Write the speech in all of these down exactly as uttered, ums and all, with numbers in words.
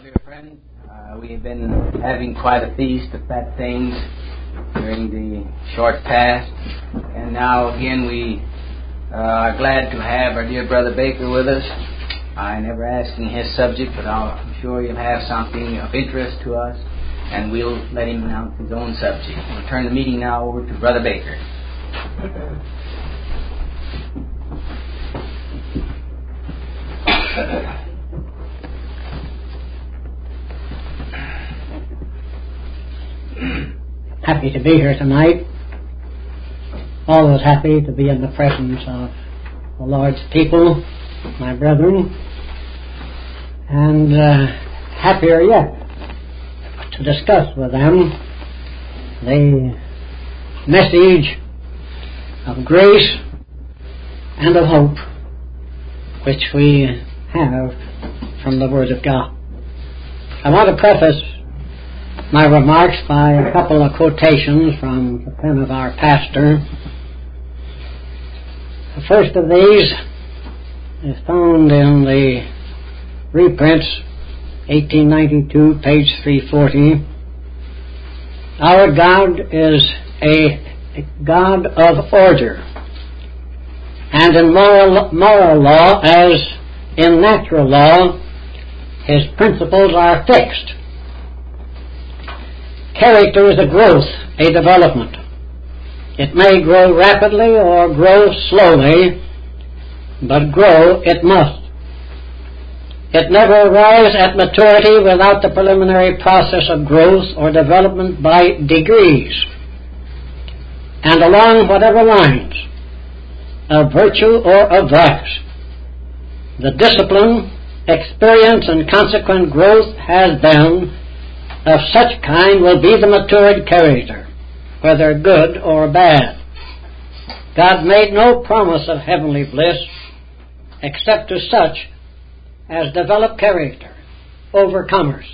dear friends. Uh, we have been having quite a feast of fat things during the short past, and now again we uh, are glad to have our dear Brother Baker with us. I never asked him his subject, but I'm sure he'll have something of interest to us, and we'll let him announce his own subject. We'll turn the meeting now over to Brother Baker. Happy to be here tonight. Always happy to be in the presence of the Lord's people, my brethren, and uh, happier yet to discuss with them the message of grace and of hope which we have from the Word of God. I want to preface my remarks by a couple of quotations from the pen of our pastor. The first of these is found in the reprints, eighteen ninety-two, page three forty. Our God is a God of order, and in moral, moral law, as in natural law, His principles are fixed. Character is a growth, a development. It may grow rapidly or grow slowly, but grow it must. It never arrives at maturity without the preliminary process of growth or development by degrees, and along whatever lines, of virtue or of vice. The discipline, experience, and consequent growth has been of such kind will be the matured character, whether good or bad. God made no promise of heavenly bliss except to such as develop character, overcomers.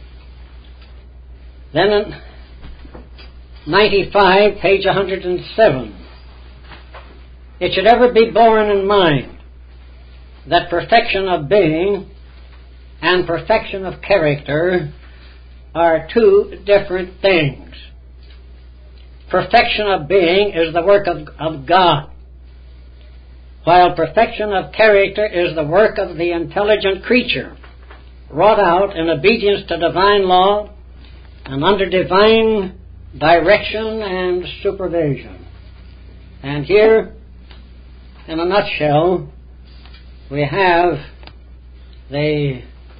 Then in ninety-five, page one hundred seven, it should ever be borne in mind that perfection of being and perfection of character are two different things. Perfection of being is the work of, of God, while perfection of character is the work of the intelligent creature, wrought out in obedience to divine law and under divine direction and supervision. And here, in a nutshell, we have the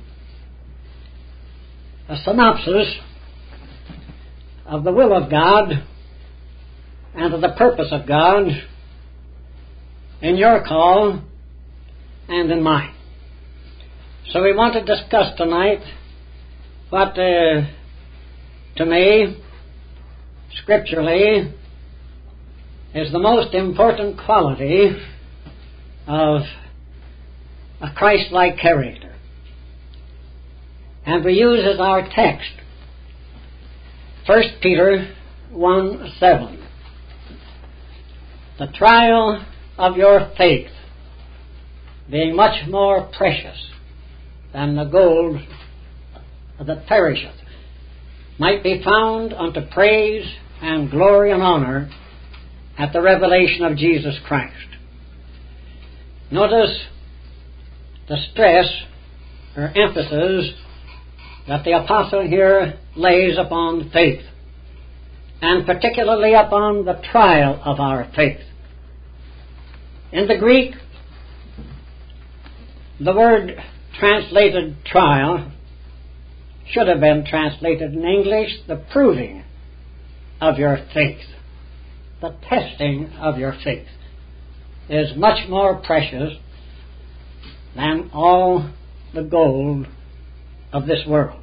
a synopsis of the will of God and of the purpose of God in your call and in mine. So we want to discuss tonight what, uh, to me, scripturally, is the most important quality of a Christ-like character. And we use as our text First Peter one seven. The trial of your faith, being much more precious than the gold that perisheth, might be found unto praise and glory and honor at the revelation of Jesus Christ. Notice the stress or emphasis that the apostle here lays upon faith, and particularly upon the trial of our faith. In the Greek, the word translated trial should have been translated in English the proving of your faith. The testing of your faith is much more precious than all the gold of this world.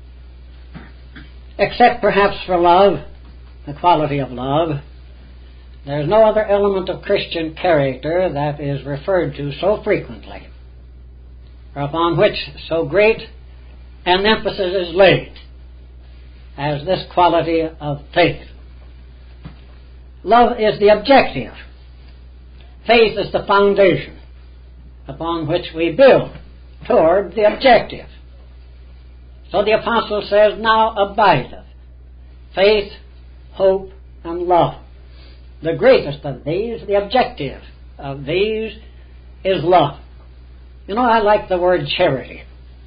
Except perhaps for love, the quality of love, there is no other element of Christian character that is referred to so frequently, or upon which so great an emphasis is laid, as this quality of faith. Love is the objective. Faith is the foundation upon which we build toward the objective. So the apostle says, now abideth faith, hope, and love. The greatest of these, the objective of these, is love. You know, I like the word charity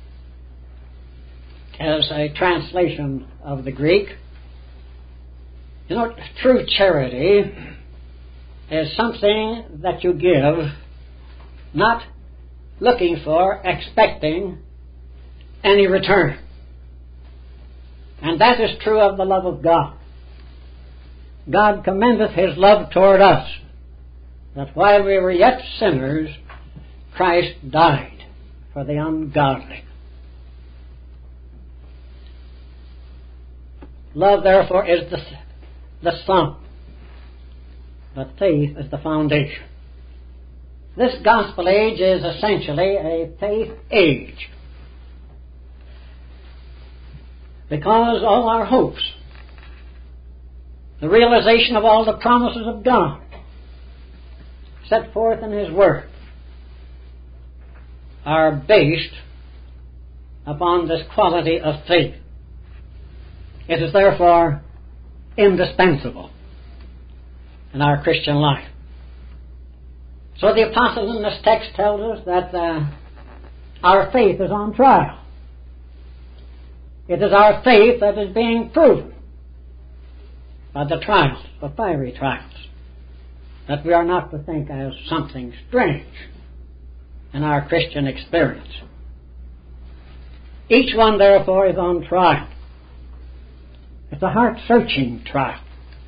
as a translation of the Greek. You know, true charity is something that you give, not looking for, expecting any return. And that is true of the love of God. God commendeth His love toward us, that while we were yet sinners, Christ died for the ungodly. Love, therefore, is the, the sum, but faith is the foundation. This gospel age is essentially a faith age, because all our hopes, the realization of all the promises of God set forth in His Word, are based upon this quality of faith. It is therefore indispensable in our Christian life. So the apostle in this text tells us that uh, our faith is on trial. It is our faith that is being proven by the trials, the fiery trials, that we are not to think as something strange in our Christian experience. Each one, therefore, is on trial. It's a heart-searching trial.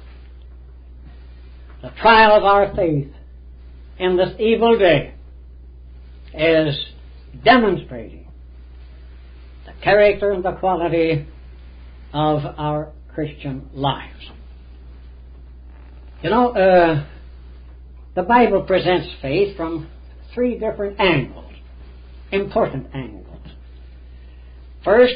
The trial of our faith in this evil day is demonstrating the character and the quality of our Christian lives. You know, uh, the Bible presents faith from three different angles, important angles. First,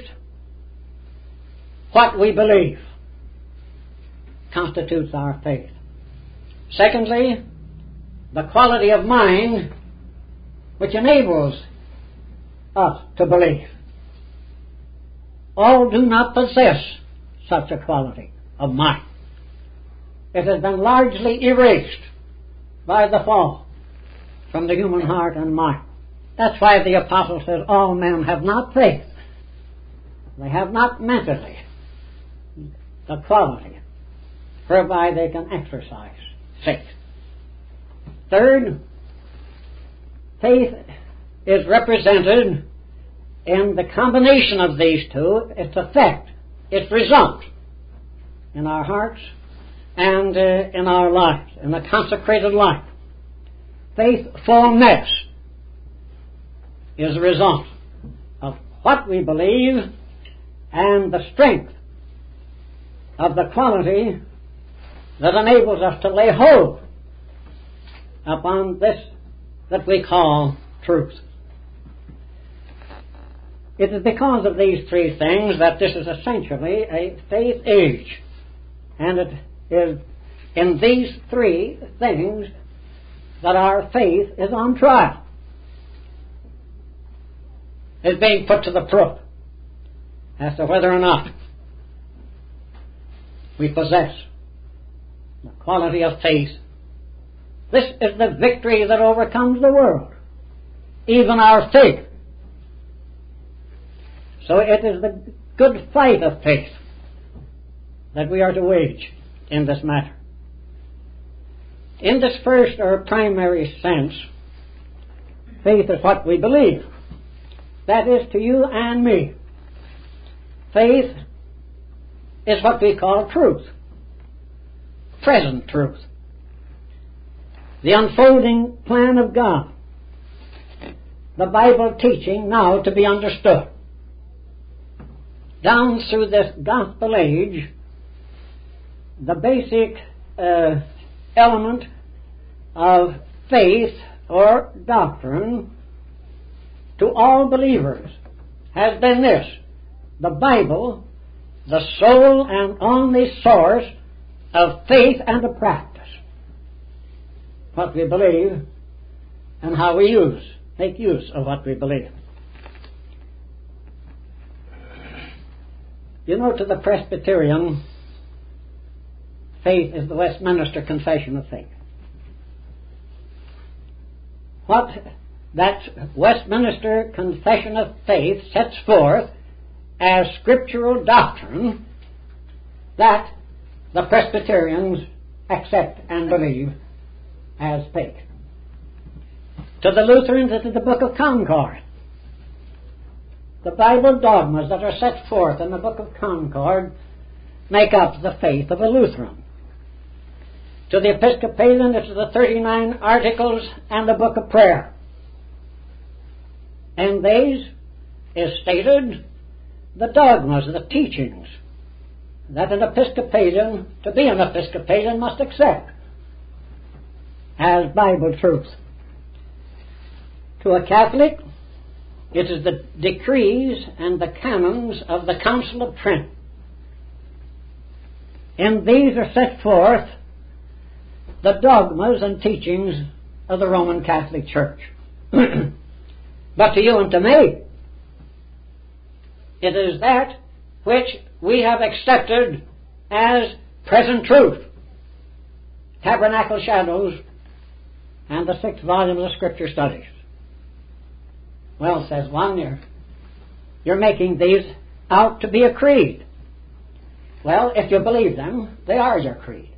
what we believe constitutes our faith. Secondly, the quality of mind which enables us to believe. All do not possess such a quality of mind. It has been largely erased by the fall from the human heart and mind. That's why the apostle says all men have not faith. They have not mentally the quality whereby they can exercise faith. Third, faith is represented in the combination of these two, its effect, its result in our hearts and uh, in our lives, in the consecrated life. Faithfulness is a result of what we believe and the strength of the quality that enables us to lay hold upon this that we call truth. It is because of these three things that this is essentially a faith age. And it is in these three things that our faith is on trial. It's being put to the proof as to whether or not we possess the quality of faith. This is the victory that overcomes the world, even our faith. So it is the good fight of faith that we are to wage in this matter. In this first or primary sense, faith is what we believe. That is, to you and me, faith is what we call truth, present truth, the unfolding plan of God, the Bible teaching now to be understood. Down through this gospel age, the basic uh, element of faith or doctrine to all believers has been this: the Bible, the sole and only source of faith and of practice. What we believe and how we use, make use of what we believe. You know, to the Presbyterian, faith is the Westminster Confession of Faith. What that Westminster Confession of Faith sets forth as scriptural doctrine, that the Presbyterians accept and believe as faith. To the Lutherans, it is the Book of Concord. The Bible dogmas that are set forth in the Book of Concord make up the faith of a Lutheran. To the Episcopalian, it is the thirty-nine Articles and the Book of Prayer. And these is stated the dogmas, the teachings that an Episcopalian, to be an Episcopalian, must accept as Bible truth. To a Catholic, it is the decrees and the canons of the Council of Trent. In these are set forth the dogmas and teachings of the Roman Catholic Church. But to you and to me, it is that which we have accepted as present truth. Tabernacle Shadows and the sixth volume of the Scripture Studies. Well, says one, you're, you're making these out to be a creed. Well, if you believe them, they are your creed.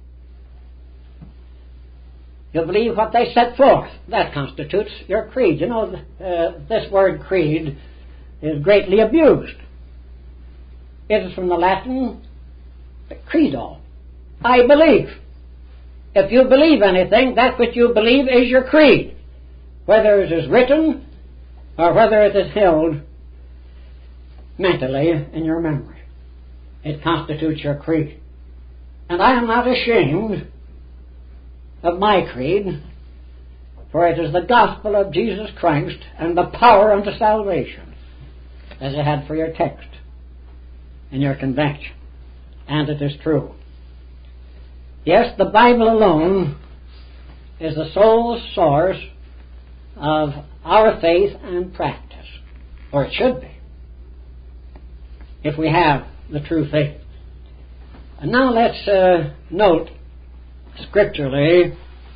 You believe what they set forth. That constitutes your creed. You know, uh, this word creed is greatly abused. It is from the Latin credo. I believe. If you believe anything, that which you believe is your creed. Whether it is written or whether it is held mentally in your memory. It constitutes your creed. And I am not ashamed of my creed, for it is the gospel of Jesus Christ and the power unto salvation, as I had for your text in your convention. And it is true. Yes, the Bible alone is the sole source of our faith and practice, or it should be, if we have the true faith. And now let's uh, note scripturally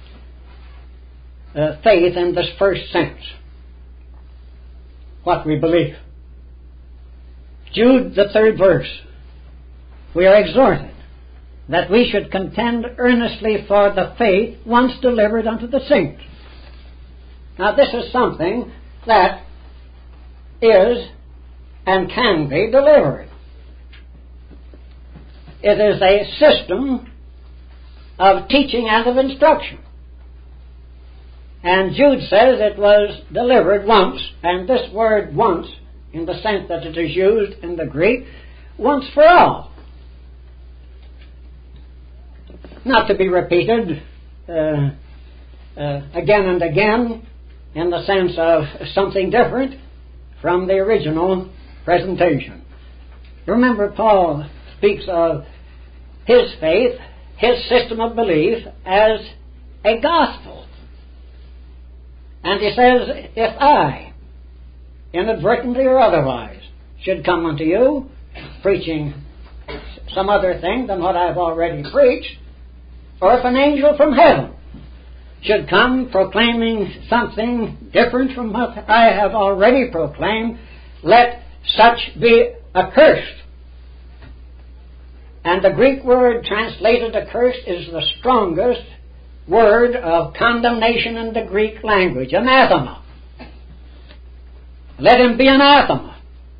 uh, faith in this first sense, what we believe. Jude, the third verse, we are exhorted that we should contend earnestly for the faith once delivered unto the saints. Now this is something that is and can be delivered. It is a system of teaching and of instruction. And Jude says it was delivered once, and this word once, in the sense that it is used in the Greek, once for all. Not to be repeated uh, uh, again and again, in the sense of something different from the original presentation. Remember, Paul speaks of his faith, his system of belief, as a gospel. And he says, if I, inadvertently or otherwise, should come unto you preaching some other thing than what I've already preached, or if an angel from heaven should come proclaiming something different from what I have already proclaimed, let such be accursed. And the Greek word translated accursed is the strongest word of condemnation in the Greek language, anathema. Let him be anathema.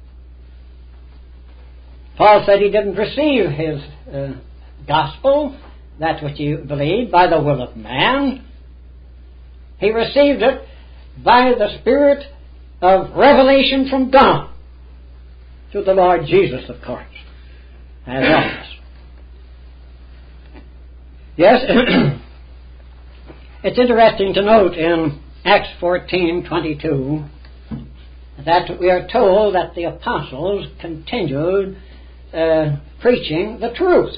Paul said he didn't receive his uh, gospel, that which he believed, by the will of man. He received it by the Spirit of revelation from God through the Lord Jesus, of course, as always. Yes, it's interesting to note in Acts fourteen twenty-two that we are told that the apostles continued uh, preaching the truth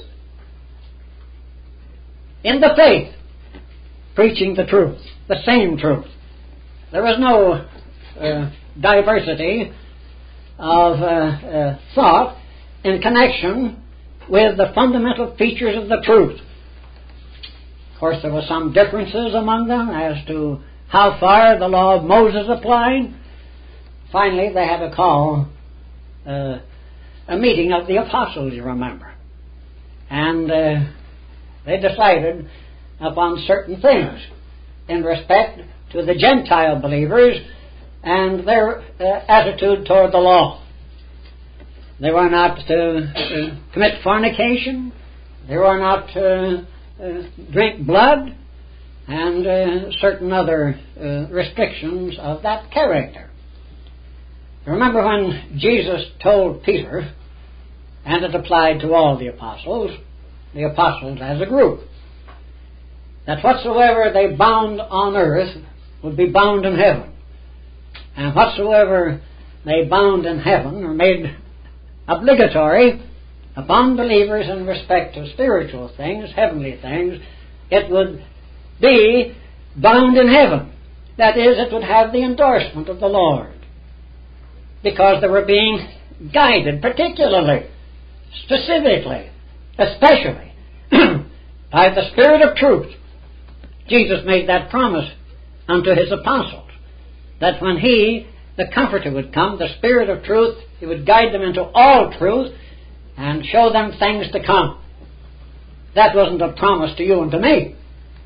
in the faith, preaching the truth, the same truth. There was no uh, diversity of uh, uh, thought in connection with the fundamental features of the truth. Of course, there were some differences among them as to how far the law of Moses applied. Finally, they had to call uh, a meeting of the apostles, you remember. And uh, they decided upon certain things in respect to the Gentile believers and their uh, attitude toward the law. They were not to uh, commit fornication. They were not to uh, drink blood, and uh, certain other uh, restrictions of that character. Remember when Jesus told Peter, and it applied to all the apostles, the apostles as a group, that whatsoever they bound on earth would be bound in heaven, and whatsoever they bound in heaven or made obligatory upon believers in respect to spiritual things, heavenly things, it would be bound in heaven. That is, it would have the endorsement of the Lord, because they were being guided particularly, specifically, especially by the Spirit of truth. Jesus made that promise unto His apostles, that when He, the Comforter, would come, the Spirit of truth, He would guide them into all truth and show them things to come. That wasn't a promise to you and to me.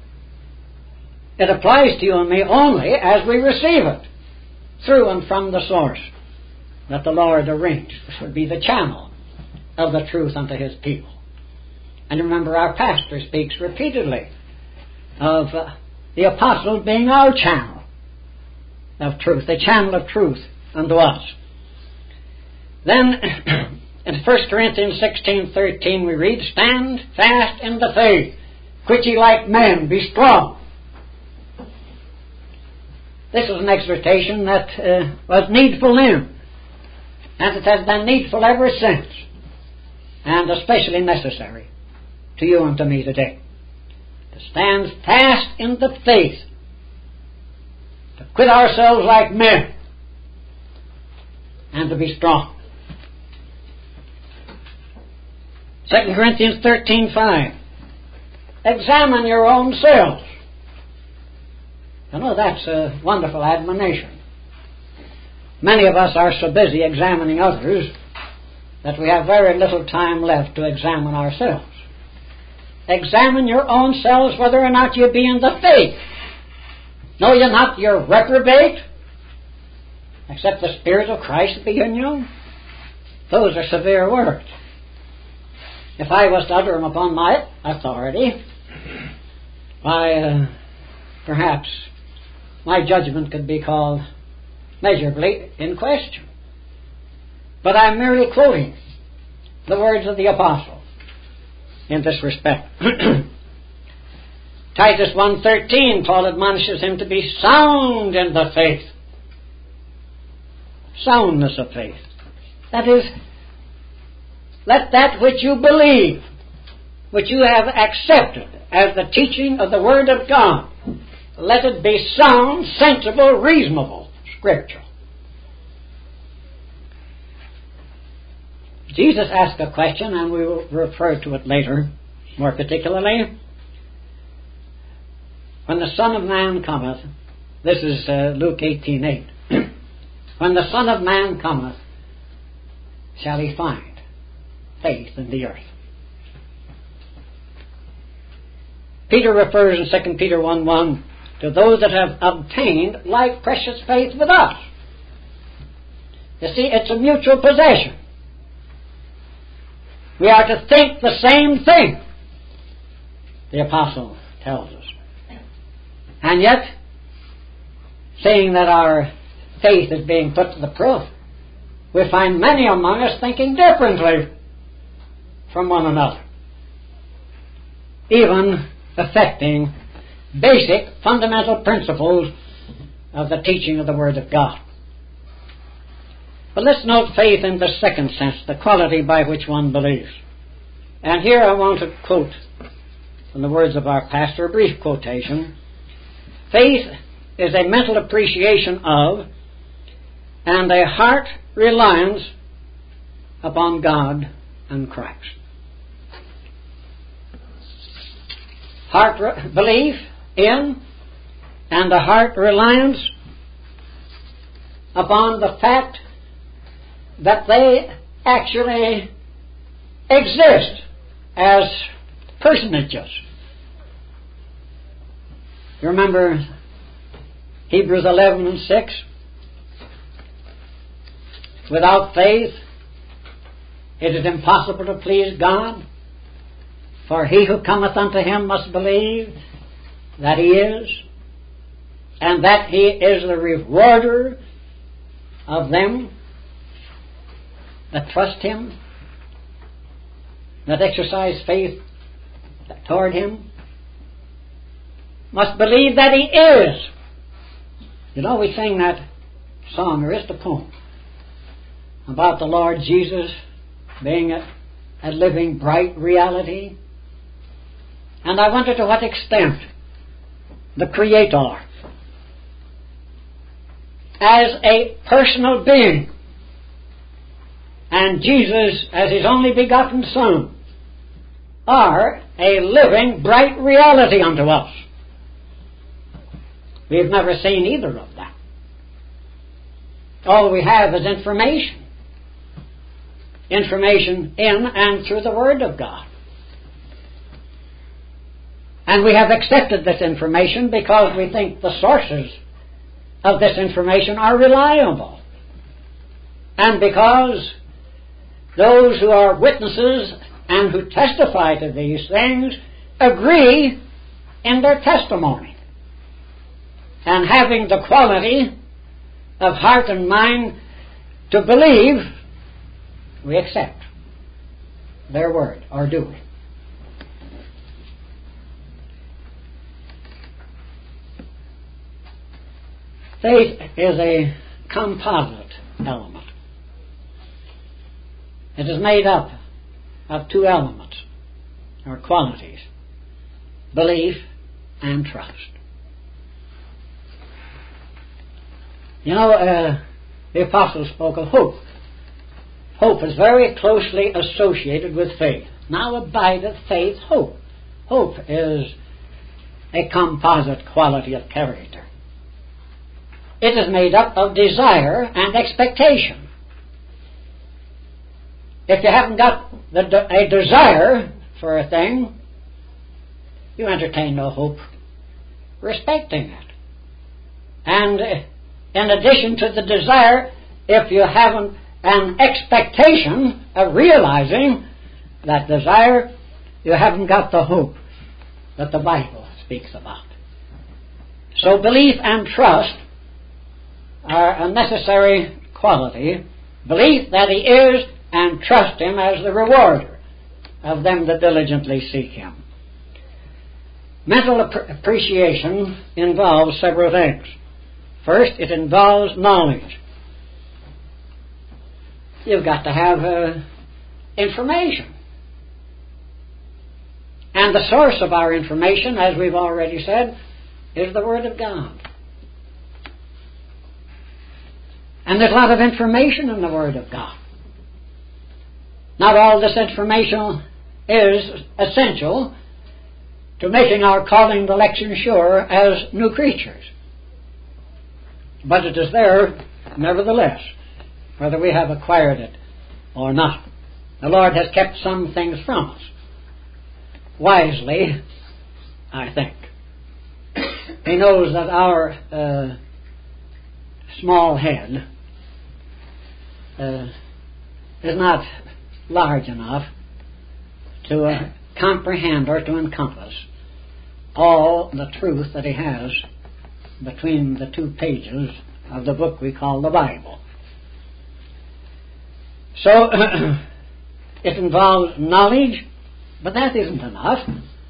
It applies to you and me only as we receive it, through and from the source that the Lord arranged. This would be the channel of the truth unto His people. And remember, our pastor speaks repeatedly of uh, the apostles being our channel of truth, the channel of truth unto us. Then, in First Corinthians sixteen thirteen we read, "Stand fast in the faith, quit ye like men, be strong." This is an exhortation that uh, was needful then, and it has been needful ever since, and especially necessary to you and to me today. To stand fast in the faith, to quit ourselves like men, and to be strong. Second Corinthians thirteen five. Examine your own selves. I know that's a wonderful admonition. Many of us are so busy examining others that we have very little time left to examine ourselves. Examine your own selves whether or not you be in the faith. Know ye not you're reprobate, except the Spirit of Christ be in you? Those are severe words. If I was to utter them upon my authority, why, uh, perhaps my judgment could be called measurably in question. But I'm merely quoting the words of the apostle in this respect. Titus one thirteen, Paul admonishes him to be sound in the faith. Soundness of faith. That is, let that which you believe, which you have accepted as the teaching of the Word of God, let it be sound, sensible, reasonable, scriptural. Jesus asked a question, and we will refer to it later, more particularly. When the Son of Man cometh, this is uh, Luke eighteen eight. When the Son of Man cometh, shall he find faith in the earth? Peter refers in Second Peter one one to those that have obtained like precious faith with us. You see, it's a mutual possession. We are to think the same thing, the apostle tells us. And yet, seeing that our faith is being put to the proof, we find many among us thinking differently from one another, even affecting basic, fundamental principles of the teaching of the Word of God. But let's note faith in the second sense, the quality by which one believes. And here I want to quote from the words of our pastor, a brief quotation. Faith is a mental appreciation of and a heart reliance upon God and Christ. Heart re- belief in and a heart reliance upon the fact that they actually exist as personages. You remember Hebrews eleven and six? Without faith it is impossible to please God, for he who cometh unto him must believe that he is, and that he is the rewarder of them that trust him, that exercise faith toward him. Must believe that he is. You know, we sing that song, or is the poem, about the Lord Jesus being a, a living, bright reality. And I wonder to what extent the Creator, as a personal being, and Jesus as his only begotten Son, are a living, bright reality unto us. We've never seen either of them. All we have is information. Information in and through the Word of God. And we have accepted this information because we think the sources of this information are reliable. And because those who are witnesses and who testify to these things agree in their testimony. And having the quality of heart and mind to believe, we accept their word, or do we? Faith is a composite element. It is made up of two elements, or qualities: belief and trust. You know, uh, the Apostle spoke of hope. Hope is very closely associated with faith. Now abideth faith, hope. Hope is a composite quality of character. It is made up of desire and expectation. If you haven't got the, a desire for a thing, you entertain no hope respecting it. And in addition to the desire, if you haven't an expectation of realizing that desire, you haven't got the hope that the Bible speaks about. So belief and trust are a necessary quality. Belief that he is, and trust him as the rewarder of them that diligently seek him. Mental ap- appreciation involves several things. First, it involves knowledge. You've got to have uh, information. And the source of our information, as we've already said, is the Word of God. And there's a lot of information in the Word of God. Not all this information is essential to making our calling and election sure as new creatures. But it is there, nevertheless, whether we have acquired it or not. The Lord has kept some things from us. Wisely, I think. He knows that our uh, small head uh, is not large enough to uh, comprehend or to encompass all the truth that he has between the two pages of the book we call the Bible. So it involves knowledge, but that isn't enough.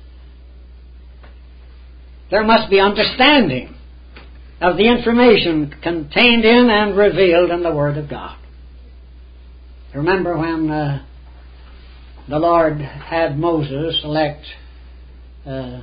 There must be understanding of the information contained in and revealed in the Word of God. Remember when uh, the Lord had Moses select uh,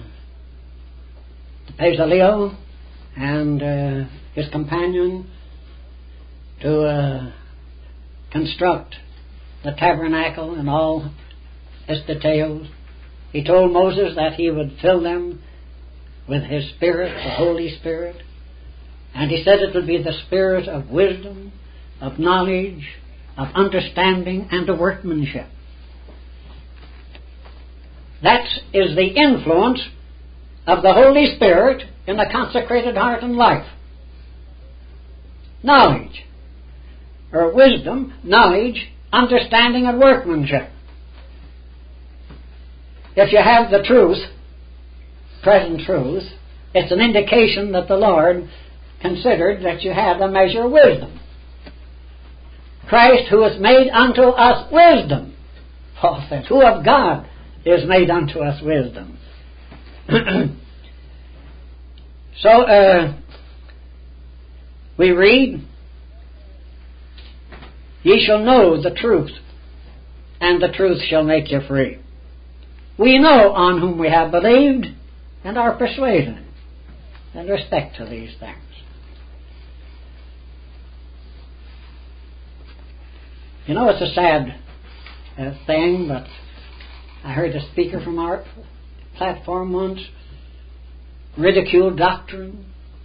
Bezaleel and uh, his companion to uh, construct the tabernacle and all its details. He told Moses that he would fill them with his Spirit, the Holy Spirit. And he said it would be the Spirit of wisdom, of knowledge, of understanding, and of workmanship. That is the influence of the Holy Spirit in the consecrated heart and life. Knowledge, or wisdom, knowledge, understanding, and workmanship. If you have the truth, present truth, it's an indication that the Lord considered that you have a measure of wisdom. Christ, who is made unto us wisdom, Paul says, who of God is made unto us wisdom. So, uh, we read, ye shall know the truth, and the truth shall make you free. We know on whom we have believed, and are persuaded in respect to these things. You know, it's a sad uh, thing, but I heard a speaker from our platform once ridicule doctrine,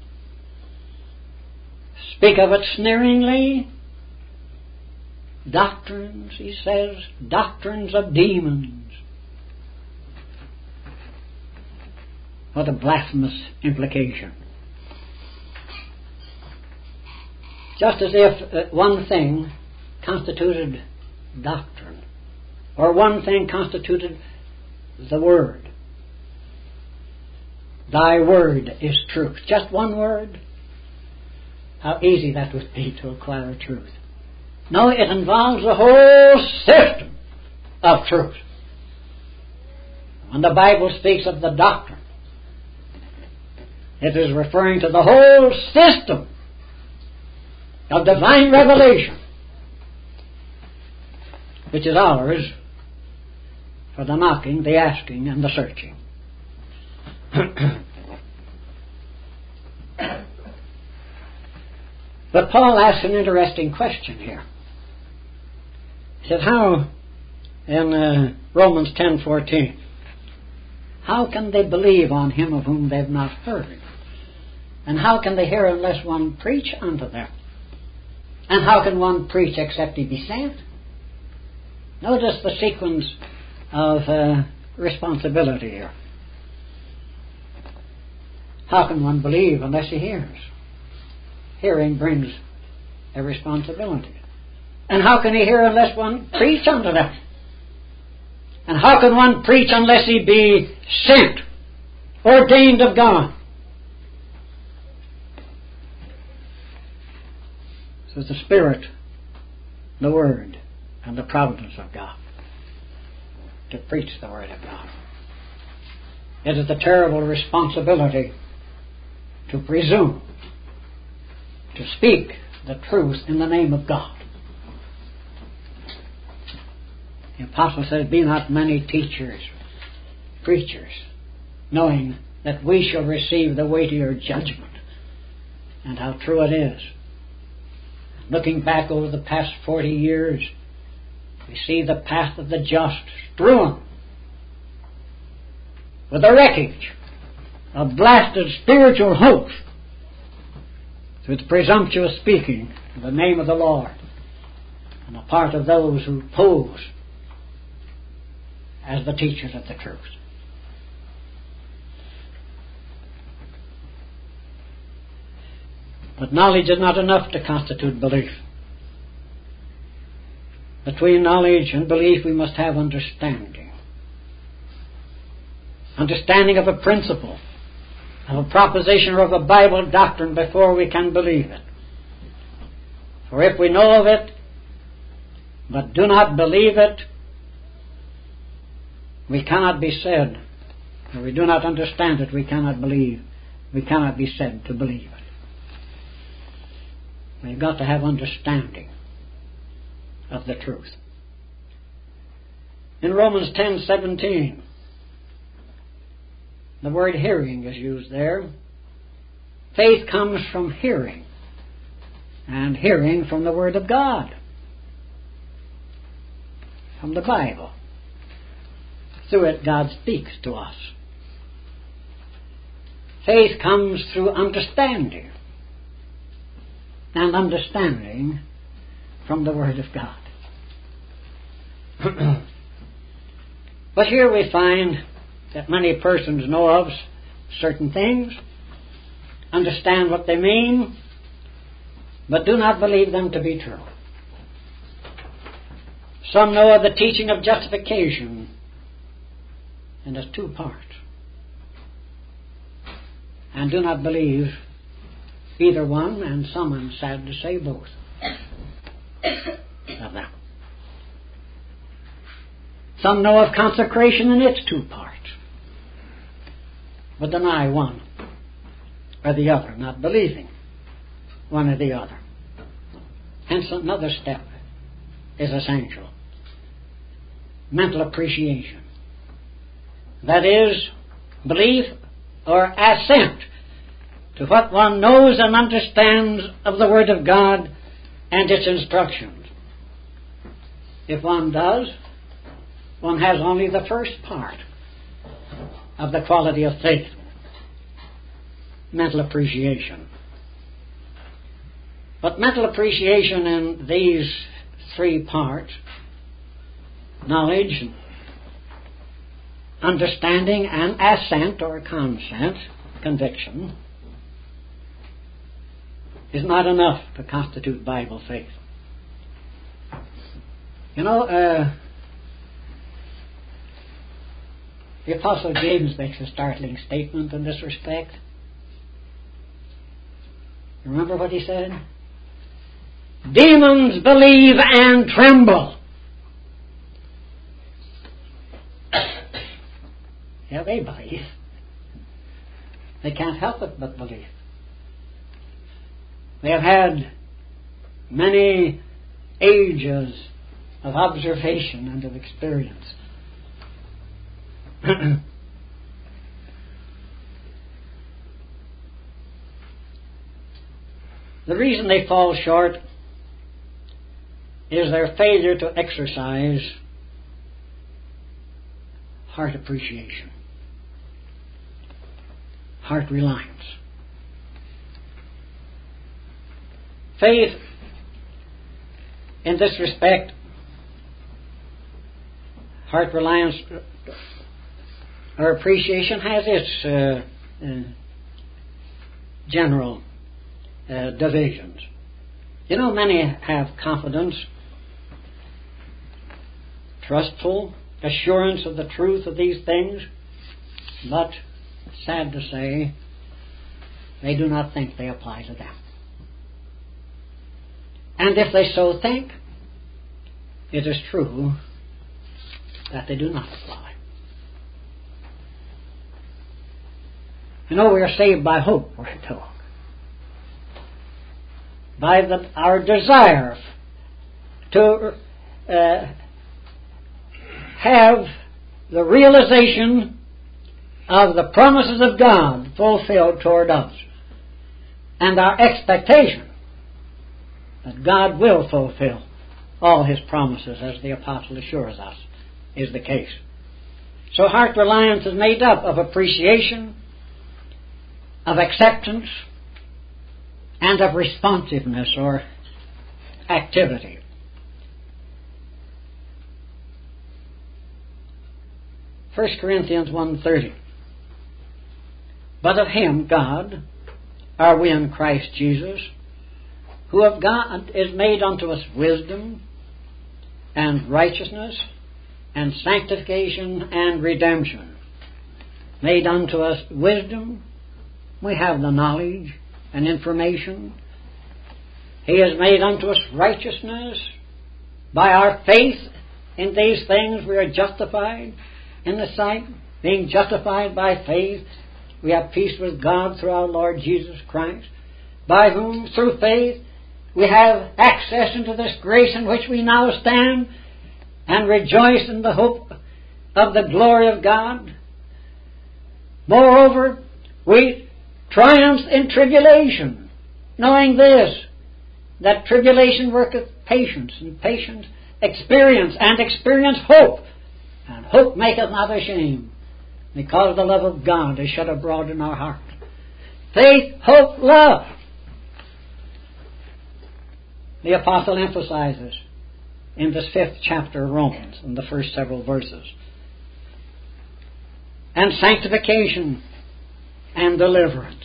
speak of it sneeringly. Doctrines, he says, doctrines of demons. What a blasphemous implication. Just as if uh, one thing constituted doctrine, or one thing constituted the Word. Thy word is truth. Just one word. How easy that would be to acquire truth. No, it involves the whole system of truth. When the Bible speaks of the doctrine, it is referring to the whole system of divine revelation, which is ours for the knocking, the asking, and the searching. But Paul asks an interesting question here. He said, how, in uh, Romans ten fourteen, how can they believe on him of whom they have not heard? And how can they hear unless one preach unto them? And how can one preach except he be sent? Notice the sequence of uh, responsibility here. How can one believe unless he hears? Hearing brings a responsibility. And how can he hear unless one preach unto them? And how can one preach unless he be sent, ordained of God? So it's the Spirit, the Word, and the providence of God to preach the Word of God. It is the terrible responsibility to presume to speak the truth in the name of God. The Apostle says, be not many teachers, preachers, knowing that we shall receive the weightier judgment. And how true it is. Looking back over the past forty years, we see the path of the just strewn with the wreckage of blasted spiritual hopes through the presumptuous speaking in the name of the Lord on the part of those who pose as the teachers of the truth. But knowledge is not enough to constitute belief. Between knowledge and belief we must have understanding. Understanding of a principle, of a proposition or of a Bible doctrine before we can believe it. For if we know of it, but do not believe it, we cannot be said, or we do not understand it, we cannot believe, we cannot be said to believe it. We've got to have understanding of the truth. In Romans ten seventeen, the word hearing is used there. Faith comes from hearing, and hearing from the Word of God. from the Bible. Through it, God speaks to us. Faith comes through understanding, and understanding from the Word of God. But here we find that many persons know of certain things, understand what they mean, but do not believe them to be true. Some know of the teaching of justification, and there's two parts, and do not believe either one, and some, I'm sad to say, both of them. Some know of consecration in its two parts, but deny one or the other, not believing one or the other. Hence another step is essential. Mental appreciation. That is, belief or assent to what one knows and understands of the Word of God and its instructions. If one does, one has only the first part of the quality of faith. Mental appreciation. But mental appreciation in these three parts, knowledge, understanding, and assent or consent, conviction, is not enough to constitute Bible faith. You know, uh, the Apostle James makes a startling statement in this respect. Remember what he said? Demons believe and tremble. Yeah, they believe. They can't help it but believe. They have had many ages of observation and of experience. The reason they fall short is their failure to exercise heart appreciation, heart reliance. Faith, in this respect, heart reliance or appreciation, has its uh, uh, general uh, divisions. You know, many have confidence, trustful assurance of the truth of these things, but, sad to say, they do not think they apply to them. And if they so think, it is true that they do not apply. You know, we are saved by hope, we're told. By the, our desire to uh, have the realization of the promises of God fulfilled toward us, and our expectation that God will fulfill all His promises, as the Apostle assures us is the case. So heart reliance is made up of appreciation, of acceptance, and of responsiveness or activity. First Corinthians one thirty. But of Him, God, are we in Christ Jesus, who of God is made unto us wisdom and righteousness and sanctification and redemption. Made unto us wisdom, we have the knowledge and information. He has made unto us righteousness. By our faith in these things we are justified in the sight. Being justified by faith, we have peace with God through our Lord Jesus Christ, by whom, through faith, we have access into this grace in which we now stand and rejoice in the hope of the glory of God. Moreover, we triumph in tribulation, knowing this, that tribulation worketh patience, and patience experience, and experience hope. And hope maketh not ashamed, because the love of God is shed abroad in our heart. Faith, hope, love. The apostle emphasizes in this fifth chapter of Romans, in the first several verses. And sanctification and deliverance.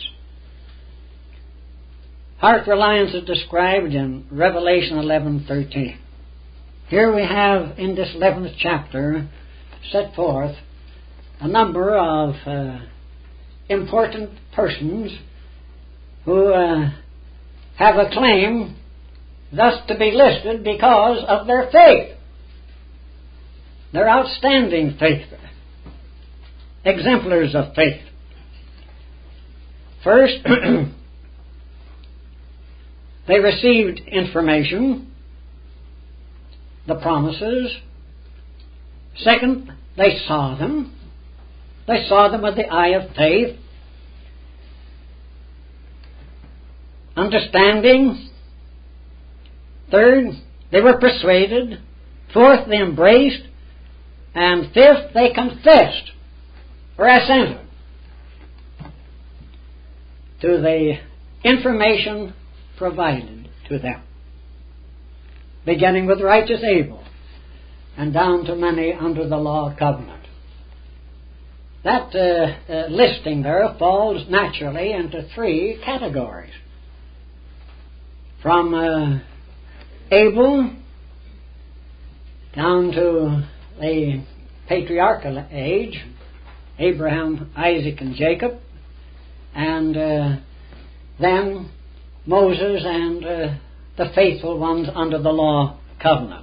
Heart reliance is described in Revelation eleven thirteen. Here we have in this eleventh chapter set forth a number of uh, important persons who uh, have a claim thus to be listed because of their faith, their outstanding faith, exemplars of faith. First, they received information, the promises. Second, they saw them. They saw them with the eye of faith. Understanding. Third, they were persuaded. Fourth, they embraced. And fifth, they confessed or assented to the information provided to them, beginning with righteous Abel and down to many under the law of covenant. That uh, uh, listing there falls naturally into three categories. From uh, Abel down to the patriarchal age, Abraham, Isaac, and Jacob, and uh, then Moses and uh, the faithful ones under the law covenant.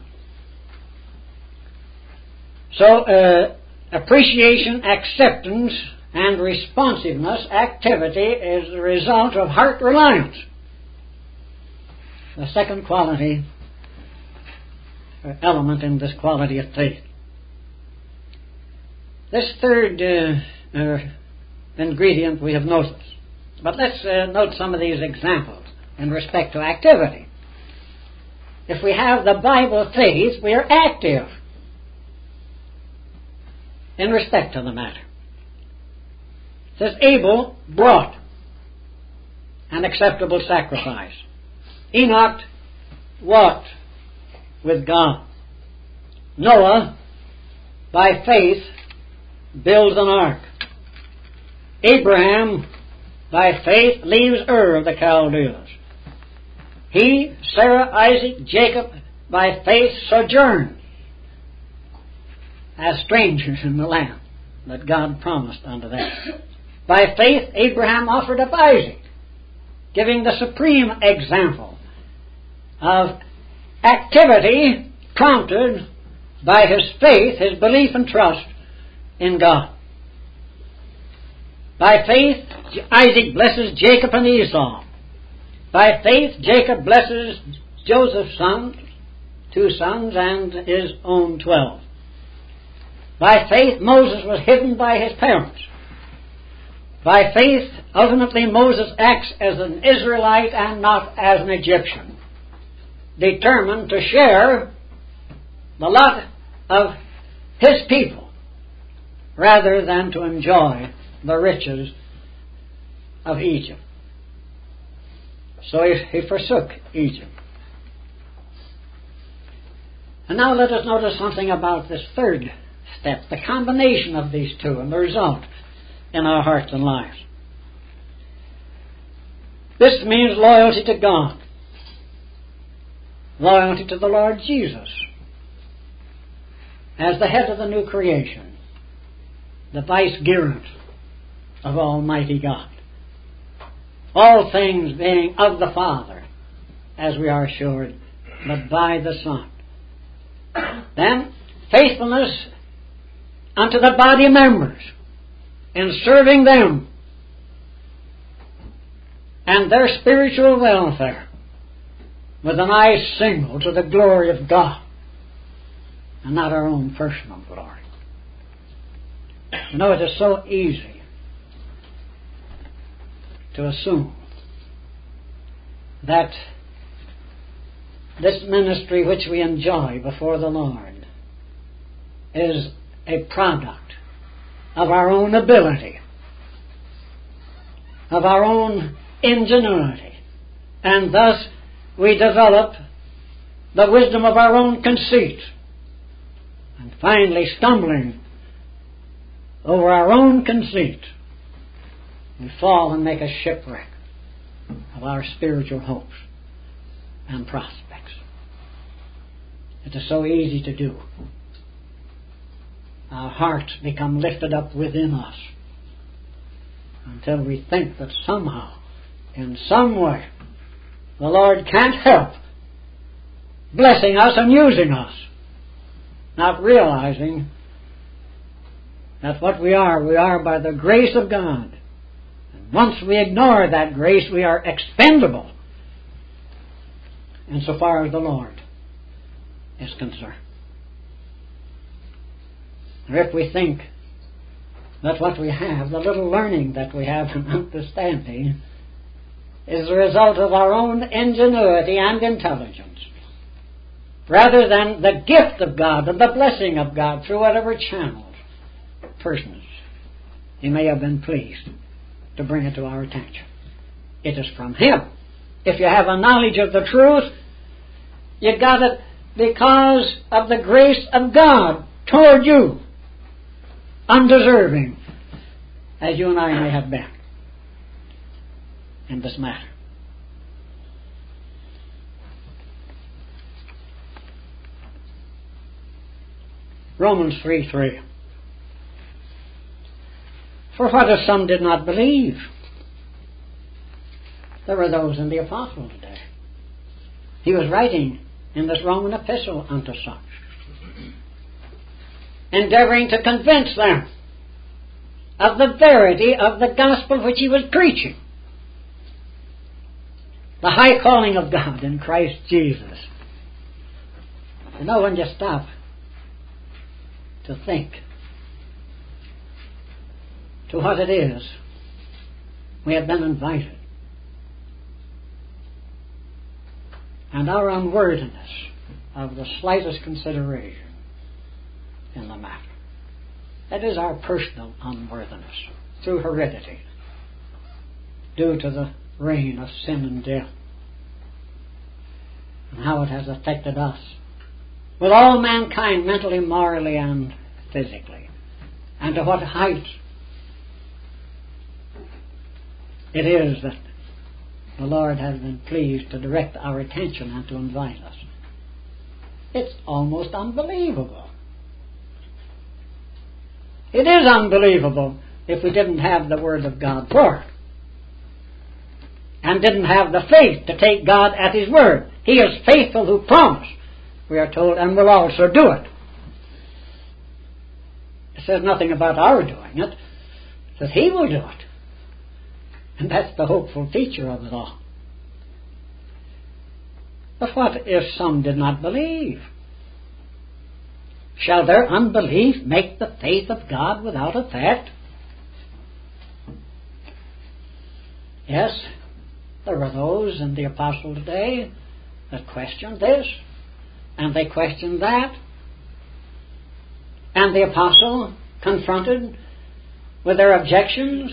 So, uh, appreciation, acceptance, and responsiveness activity is the result of heart reliance. The second quality, or element in this quality of faith. This third uh, uh, ingredient we have noticed. But let's uh, note some of these examples in respect to activity. If we have the Bible faith, we are active in respect to the matter. It says Abel brought an acceptable sacrifice. Enoch walked with God. Noah, by faith, builds an ark. Abraham, by faith, leaves Ur of the Chaldeans. He, Sarah, Isaac, Jacob, by faith, sojourned as strangers in the land that God promised unto them. By faith, Abraham offered up Isaac, giving the supreme example of activity prompted by his faith, his belief and trust in God. By faith, Isaac blesses Jacob and Esau. By faith, Jacob blesses Joseph's sons, two sons, and his own twelve. By faith, Moses was hidden by his parents. By faith, ultimately Moses acts as an Israelite and not as an Egyptian, determined to share the lot of his people rather than to enjoy the riches of Egypt. So he, he forsook Egypt. And now let us notice something about this third step, the combination of these two and the result in our hearts and lives. This means loyalty to God, loyalty to the Lord Jesus as the head of the new creation, the vicegerent of Almighty God. All things being of the Father, as we are assured, but by the Son. Then, faithfulness unto the body members in serving them and their spiritual welfare with an eye single to the glory of God and not our own personal glory. You know, it is so easy to assume that this ministry which we enjoy before the Lord is a product of our own ability, of our own ingenuity, and thus we develop the wisdom of our own conceit, and finally, stumbling over our own conceit, we fall and make a shipwreck of our spiritual hopes and prospects. It is so easy to do. Our hearts become lifted up within us until we think that somehow, in some way, the Lord can't help blessing us and using us, not realizing that what we are, we are by the grace of God. And once we ignore that grace, we are expendable insofar as the Lord is concerned. Or if we think that what we have, the little learning that we have and understanding, is the result of our own ingenuity and intelligence, rather than the gift of God and the blessing of God through whatever channels, persons, He may have been pleased to bring it to our attention. It is from Him. If you have a knowledge of the truth, you got it because of the grace of God toward you, undeserving as you and I may have been in this matter. Romans three three. For what if some did not believe? There were those in the apostle today. He was writing in this Roman epistle unto such, endeavoring to convince them of the verity of the gospel which he was preaching. The high calling of God in Christ Jesus. You know, when you stop to think to what it is we have been invited, and our unworthiness of the slightest consideration in the matter. That is our personal unworthiness through heredity, due to the reign of sin and death, and how it has affected us with all mankind, mentally, morally, and physically, and to what heights it is that the Lord has been pleased to direct our attention and to invite us. It's almost unbelievable. It is unbelievable if we didn't have the Word of God for it, and didn't have the faith to take God at His word. He is faithful who promised, we are told, and will also do it. It says nothing about our doing it. It says He will do it. And that's the hopeful feature of it all. But what if some did not believe? Shall their unbelief make the faith of God without effect? Yes, there were those in the apostle today that questioned this, and they questioned that. And the apostle, confronted with their objections,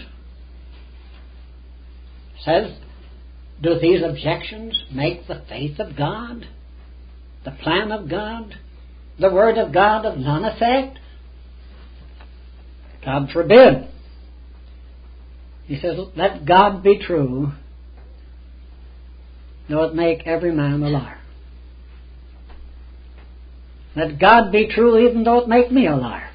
says, do these objections make the faith of God, the plan of God, the Word of God of none effect? God forbid. He says, let God be true, though it make every man a liar. Let God be true, even though it make me a liar.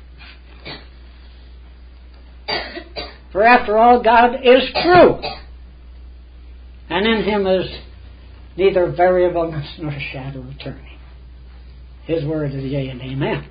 For after all, God is true, and in Him is neither variableness nor shadow of turning. His word is yea and amen.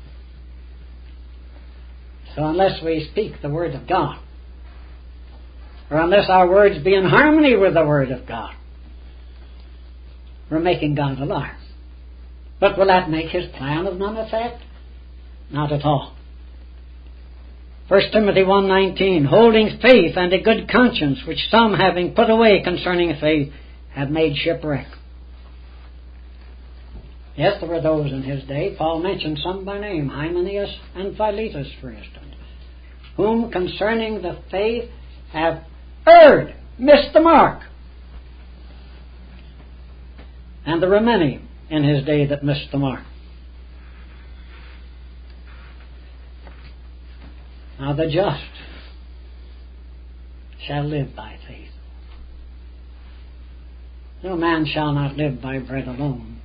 So unless we speak the Word of God, or unless our words be in harmony with the Word of God, we're making God a liar. But will that make His plan of none effect? Not at all. First Timothy one nineteen, holding faith and a good conscience, which some, having put away concerning faith, have made shipwreck. Yes, there were those in his day. Paul mentioned some by name, Hymenaeus and Philetus, for instance, whom concerning the faith have erred, missed the mark. And there were many in his day that missed the mark. Now the just shall live by faith. No man shall not live by bread alone,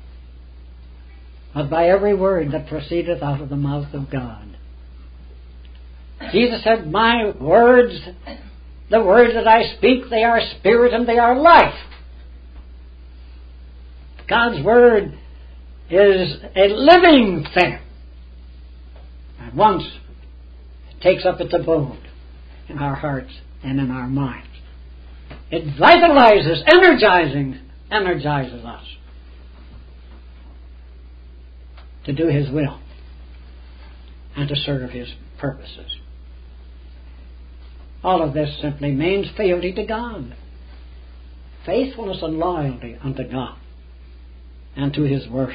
but by every word that proceedeth out of the mouth of God. Jesus said, my words, the words that I speak, they are spirit and they are life. God's word is a living thing. And once it takes up its abode in our hearts and in our minds, it vitalizes, energizing, energizes us to do His will and to serve His purposes. All of this simply means fealty to God, faithfulness and loyalty unto God and to His Word.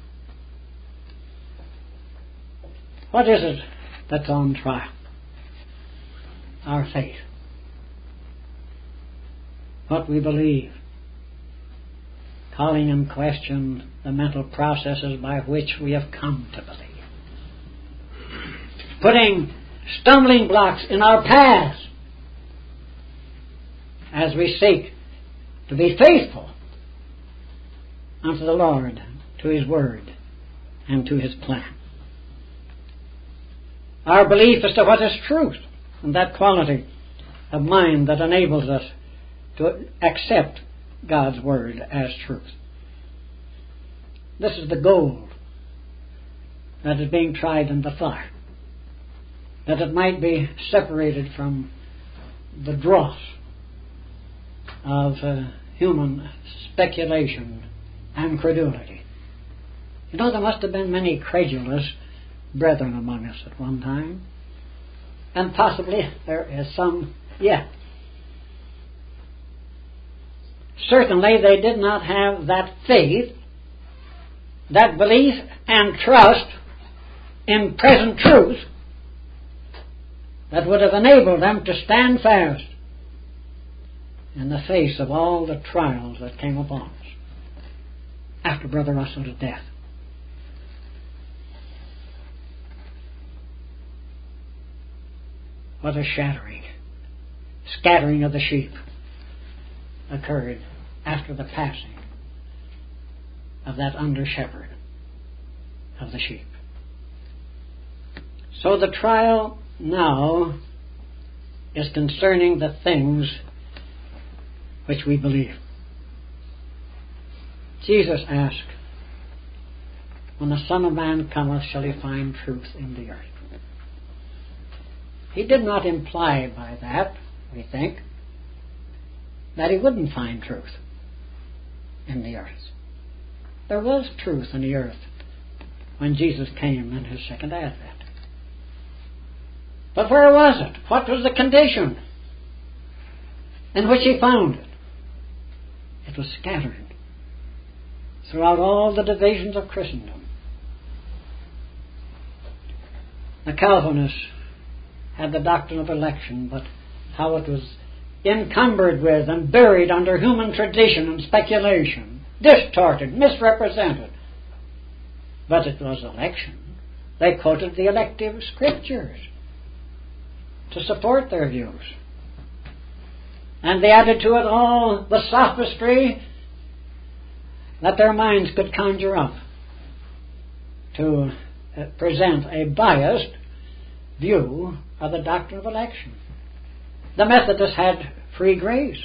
What is it that's on trial? Our faith. What we believe. Calling in question the mental processes by which we have come to believe. Putting stumbling blocks in our paths as we seek to be faithful unto the Lord, to His Word, and to His plan. Our belief as to what is truth, and that quality of mind that enables us to accept God's Word as truth. This is the gold that is being tried in the fire, that it might be separated from the dross of uh, human speculation and credulity. You know, there must have been many credulous brethren among us at one time, and possibly there is some yet. Certainly they did not have that faith, that belief and trust in present truth that would have enabled them to stand fast in the face of all the trials that came upon us after Brother Russell's death. What a shattering, scattering of the sheep occurred after the passing of that under-shepherd of the sheep. So the trial now is concerning the things which we believe. Jesus asked, when the Son of Man cometh, shall He find truth in the earth? He did not imply by that, we think, that He wouldn't find truth in the earth. There was truth in the earth when Jesus came in His second advent. But where was it? What was the condition in which He found it? It was scattered throughout all the divisions of Christendom. The Calvinists had the doctrine of election, but how it was encumbered with and buried under human tradition and speculation, distorted, misrepresented. But it was election. They quoted the elective scriptures to support their views. And they added to it all the sophistry that their minds could conjure up to present a biased view of the doctrine of election. The Methodists had free grace.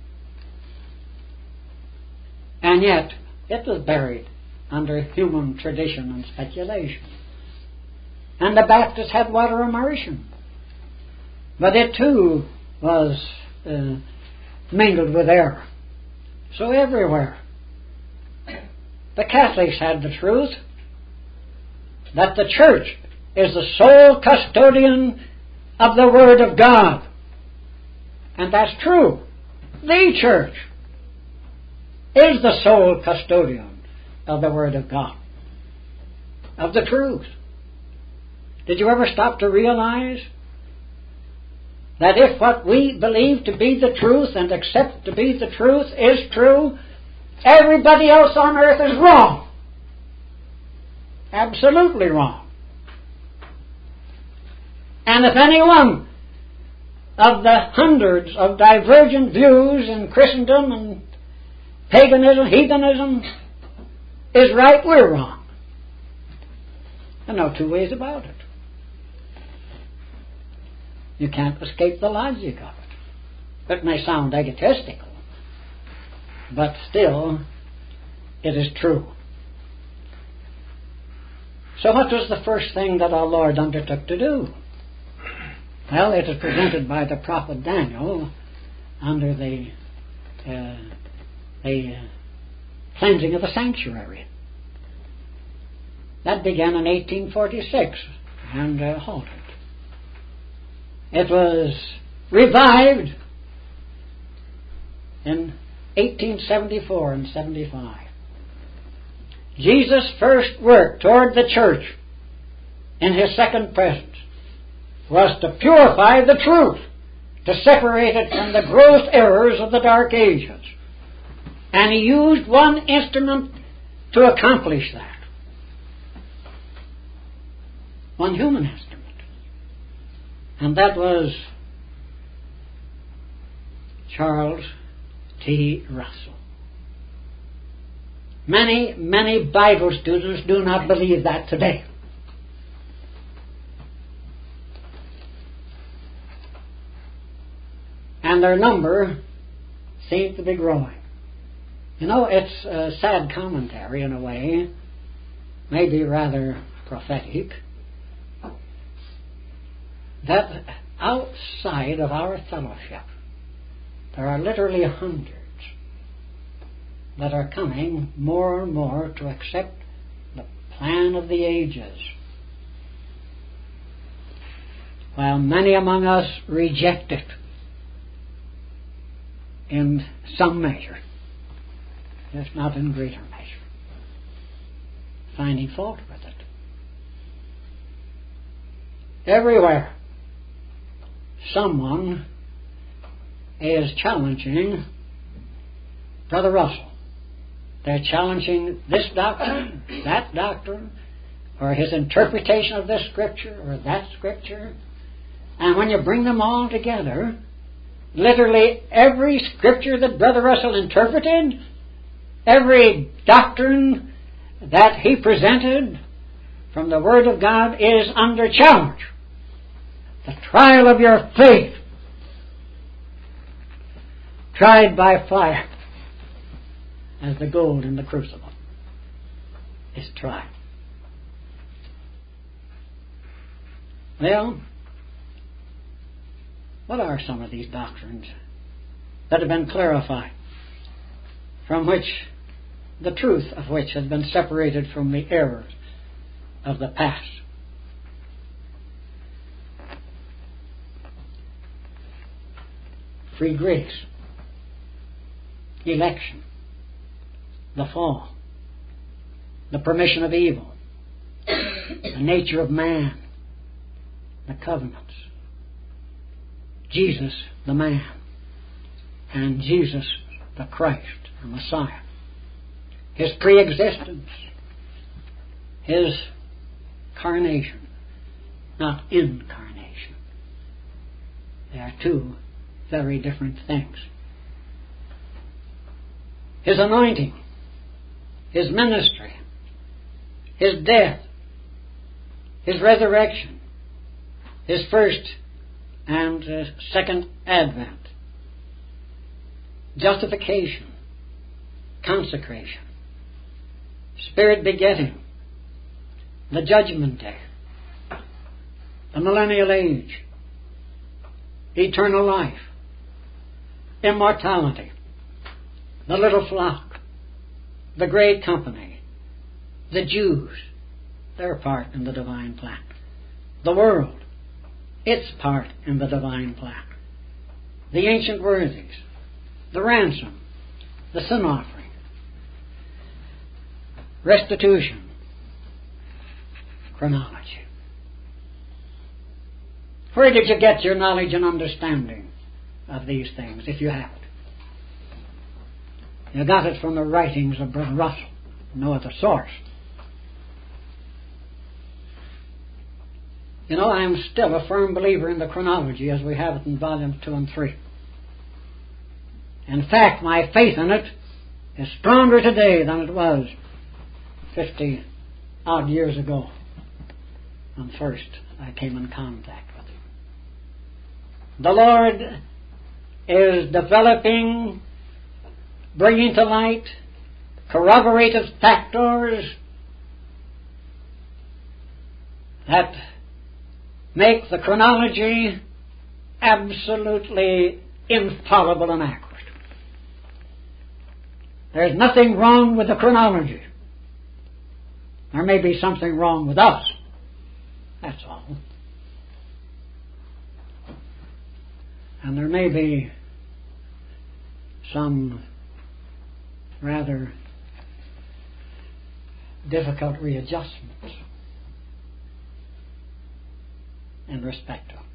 And yet, it was buried under human tradition and speculation. And the Baptists had water immersion. But it too was uh, mingled with error. So everywhere. The Catholics had the truth that the Church is the sole custodian of the Word of God. And that's true. The Church is the sole custodian of the Word of God, of the truth. Did you ever stop to realize that if what we believe to be the truth and accept to be the truth is true, everybody else on earth is wrong? Absolutely wrong. And if any one of the hundreds of divergent views in Christendom and paganism, heathenism, is right, we're wrong. There are no two ways about it. You can't escape the logic of it. It may sound egotistical, but still, it is true. So what was the first thing that our Lord undertook to do? Well, it is presented by the prophet Daniel under the, uh, the uh, cleansing of the sanctuary. That began in eighteen forty-six and uh, halted. It was revived in eighteen seventy-four and seventy-five. Jesus' first work toward the church in His second presence was to purify the truth, to separate it from the gross errors of the Dark Ages. And He used one instrument to accomplish that. One human instrument. And that was Charles T. Russell. Many, many Bible students do not believe that today. And their number seems to be growing. You know, it's a sad commentary in a way, maybe rather prophetic, that outside of our fellowship there are literally hundreds that are coming more and more to accept the plan of the ages, while many among us reject it in some measure, if not in greater measure, finding fault with it. Everywhere someone is challenging Brother Russell. They're challenging this doctrine, that doctrine, or his interpretation of this scripture or that scripture. And when you bring them all together, literally every scripture that Brother Russell interpreted, every doctrine that he presented from the Word of God is under challenge. The trial of your faith, tried by fire, as the gold in the crucible is tried. Well, what are some of these doctrines that have been clarified, from which the truth of which has been separated from the errors of the past? Free grace, election, the fall, the permission of evil, the nature of man, the covenants, Jesus the man, and Jesus the Christ, the Messiah, His pre-existence, His carnation, not incarnation. They are two very different things. His anointing, His ministry, His death, His resurrection, His first and uh, second advent, justification, consecration, Spirit begetting, the judgment day, the millennial age, eternal life, immortality, the little flock, the great company, the Jews, their part in the divine plan, the world, its part in the divine plan, the ancient worthies, the ransom, the sin offering, restitution, chronology. Where did you get your knowledge and understanding of these things, if you have it? You got it from the writings of Brother Russell, no other source. You know, I am still a firm believer in the chronology as we have it in volumes two and three. In fact, my faith in it is stronger today than it was fifty odd years ago when first I came in contact with it. The Lord is developing, bringing to light corroborative factors that make the chronology absolutely infallible and accurate. There's nothing wrong with the chronology. There may be something wrong with us. That's all. And there may be some rather difficult readjustments in respect to it.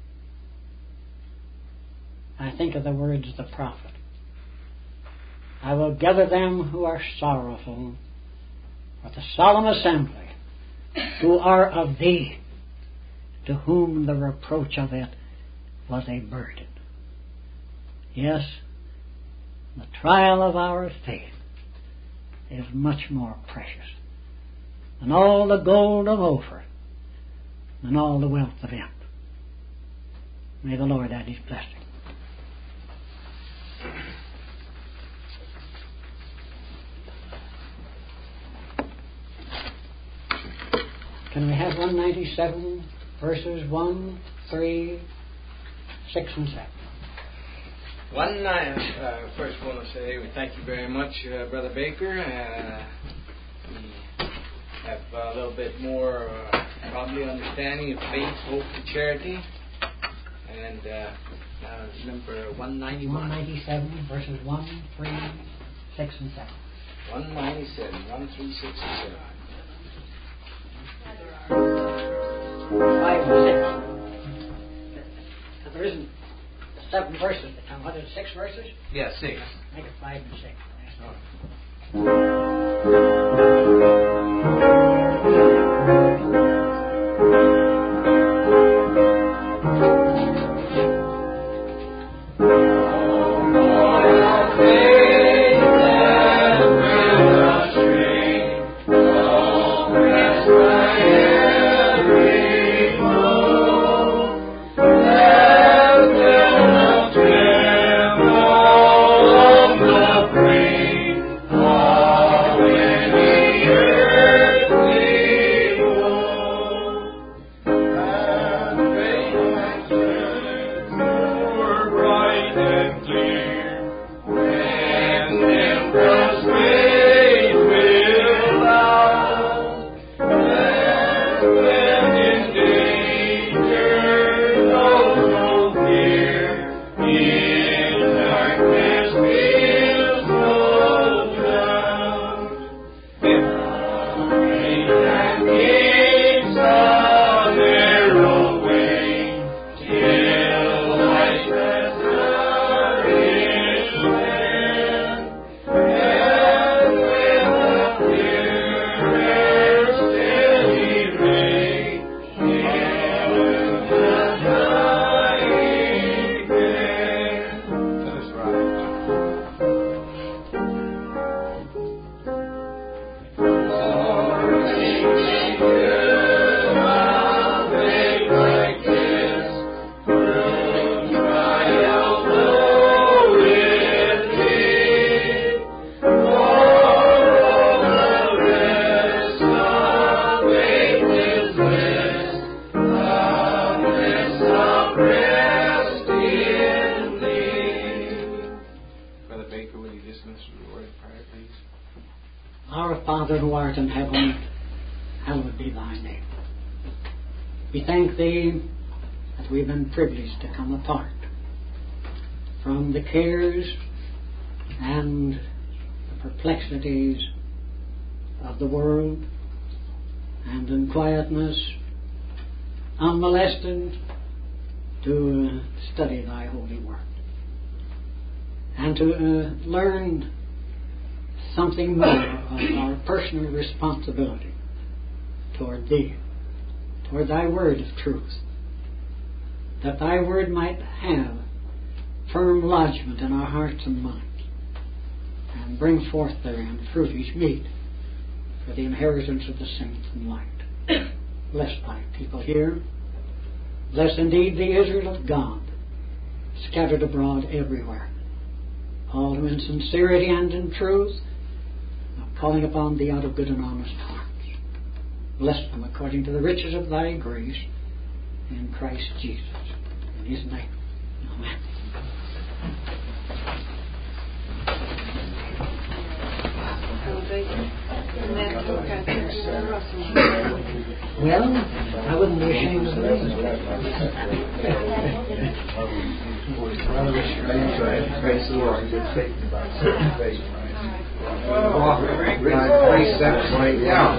I think of the words of the prophet. I will gather them who are sorrowful with a solemn assembly, who are of thee, to whom the reproach of it was a burden. Yes, the trial of our faith is much more precious than all the gold of Ophir, than all the wealth of End. May the Lord add His blessing. Can we have one ninety-seven, verses one, three, six, and seven? One nine. Uh, first, I want to say we thank you very much, uh, Brother Baker. Uh, we have a little bit more, uh, probably, understanding of faith, hope, and charity. And uh, uh, number one ninety-one. one ninety-seven, verses one, three, six, and seven. one ninety-seven, one, three, six, and seven. Five and six. Now, there isn't seven verses. Now, what is it, six verses? Yeah, six. Make it five and six. Father who art in heaven, hallowed be thy name. We thank thee that we've been privileged to come apart from the cares and the perplexities of the world, and in quietness, unmolested, to uh, study Thy holy word, and to uh, learn something more of our personal responsibility toward Thee, toward Thy word of truth, that Thy word might have firm lodgment in our hearts and minds, and bring forth therein fruitage meet for the inheritance of the saints in light. Bless Thy people here. Bless indeed the Israel of God, scattered abroad everywhere, all who in sincerity and in truth are calling upon Thee out of good and honest hearts. Bless them according to the riches of Thy grace in Christ Jesus. In His name. Amen. Well, I wouldn't be ashamed of it. Praise the Lord. Walk by precepts laid down.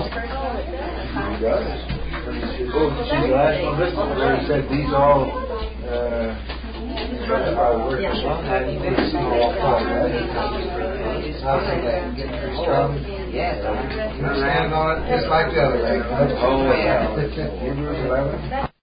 See the last one, this one, where he said these all uh, work as long as you can see all five. How's that? Getting pretty strong? Yes. You stand on it just like the other guy. Oh, yeah. Hebrews eleven.